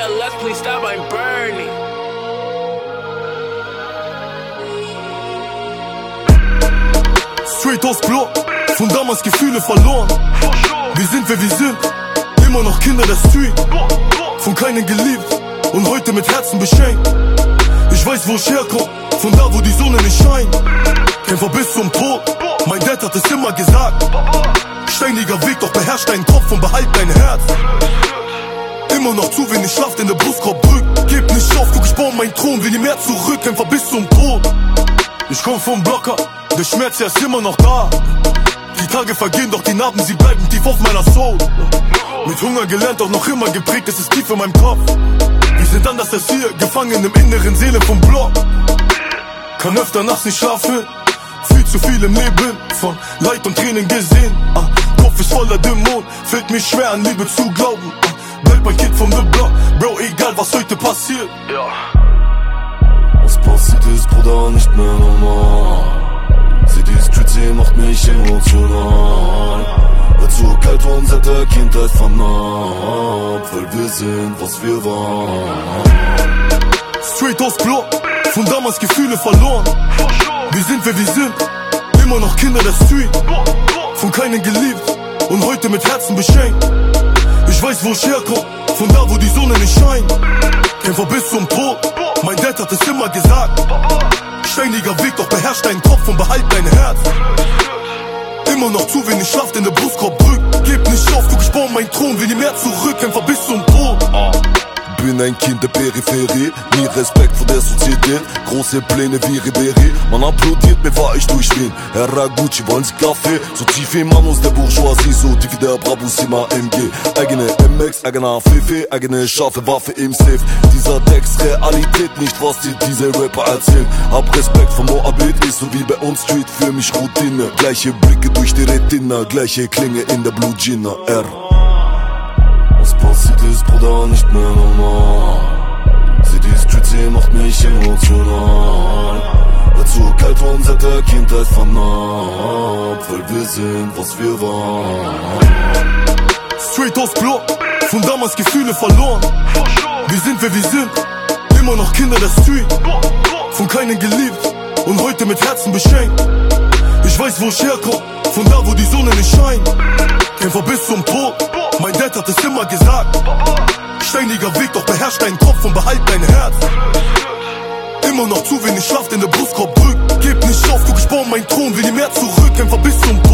ALS, please stop, I'm burning. Straight aus Block, von damals Gefühle verloren. Wir sind wer wir sind, immer noch Kinder der Street. Von keinem geliebt und heute mit Herzen beschenkt. Ich weiß, wo ich herkomme, von da, wo die Sonne nicht scheint. Kämpfer bis zum Tod, mein Dad hat es immer gesagt. Steiniger Weg, doch beherrsch deinen Kopf und behalt dein Herz. Immer noch zu wenig Schlaf, denn der Brustkorb drückt. Gib nicht auf, guck, ich baue meinen Thron, will nie mehr zurück. Kämpfer bis zum Tod. Ich komm vom Blocker, der Schmerz, ja ist immer noch da. Die Tage vergehen, doch die Narben, sie bleiben tief auf meiner Soul. Mit Hunger gelernt, auch noch immer geprägt, es ist tief in meinem Kopf. Wir sind anders als hier, gefangen im inneren Seele vom Block. Kann öfter nachts nicht schlafen, viel zu viel im Leben, von Leid und Tränen gesehen. Kopf ist voller Dämonen, fällt mir schwer an Liebe zu glauben. Bleib ein Kind vom The Block, Bro, egal was heute passiert. Was passiert ist, Bruder, nicht mehr normal. Sieh die Streets, sie macht mich emotional. Wird zu kalt und seit der Kindheit vernarbt, weil wir sind, was wir waren. Straight aus Block, von damals Gefühle verloren. Wir sind wer wir sind, immer noch Kinder der Street. Von keinem geliebt und heute mit Herzen beschenkt. Ich weiß, wo ich herkomme, von da, wo die Sonne nicht scheint. Kämpfer bis zum Tod, mein Dad hat es immer gesagt. Steiniger Weg, doch beherrsch deinen Kopf und behalt dein Herz. Immer noch zu wenig Schlaf, denn der Brustkorb drückt. Gib nicht auf, guck, ich baue meinen Thron, will nie mehr zurück. Kämpfer bis zum Tod. Bin ein Kind der Peripherie, nie Respekt vor der Sozietät. Große Pläne wie Ribéry, man applaudiert mir, fahr ich durch Wien. Herr Gucci, wollen Sie Kaffee? So tief wie Mann aus der Bourgeoisie, so tief wie der Brabusima MG. Eigene MX, eigener Fefe, eigene scharfe Waffe im Safe. Dieser Text Realität, nicht was dir diese Rapper erzählen. Hab Respekt vor Moabit, ist so wie bei uns Street, für mich Routine. Gleiche Blicke durch die Retina, gleiche Klinge in der Blue Gina R. Was passiert ist, Bruder, nicht mehr normal. Sieh die Streets, sie macht mich emotional. Wird zu kalt und seit der Kindheit vernarbt, weil wir sind, was wir waren. Straight aus Block, von damals Gefühle verloren. Wir sind wer wir sind, immer noch Kinder der Street. Von keinem geliebt und heute mit Herzen beschenkt. Ich weiß, wo ich herkomme, von da, wo die Sonne nicht scheint. Kämpfer bis zum Tod, mein Dad hat es immer gesagt. Steiniger Weg, doch beherrsch deinen Kopf und behalt dein Herz. Immer noch zu wenig Schlaf, denn der Brustkorb drückt. Gib nicht auf, guck, ich baue meinen Thron, will nie mehr zurück. Kämpfer bis zum Tod.